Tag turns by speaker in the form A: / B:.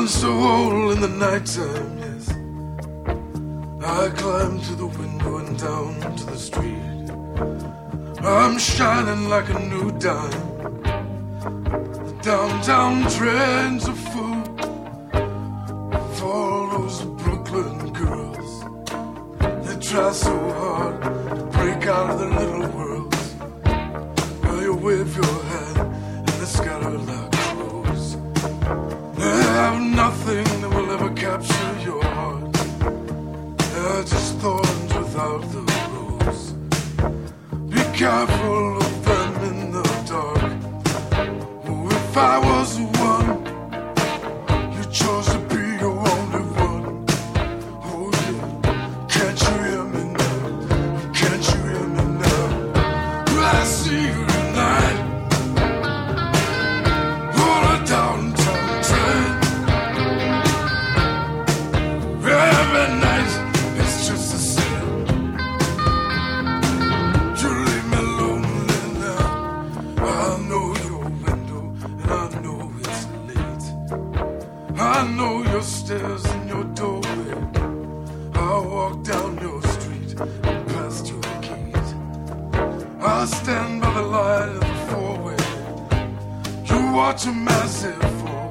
A: so old in the nighttime, yes. I climb to the window and down to the street. I'm shining like a new dime. The downtown trains are full for all those Brooklyn girls. They try so hard to break out of their little worlds. Well, you wave your hand and they scatter like crows. They have nothing that will ever capture your heart. They're just thorns without the rose. Be careful of them in the dark. Oh, if I was the one you chose to be your only one. Oh yeah, can't you hear me now? Can't you hear me now? I see you tonight on a downtown train. Every night it's just the same. You leave me lonely now. I know your window and I know it's late. I know your stairs and your doorway. I walk down your street and past your gate. I stand by the light of the four-way. You watch a massive fall.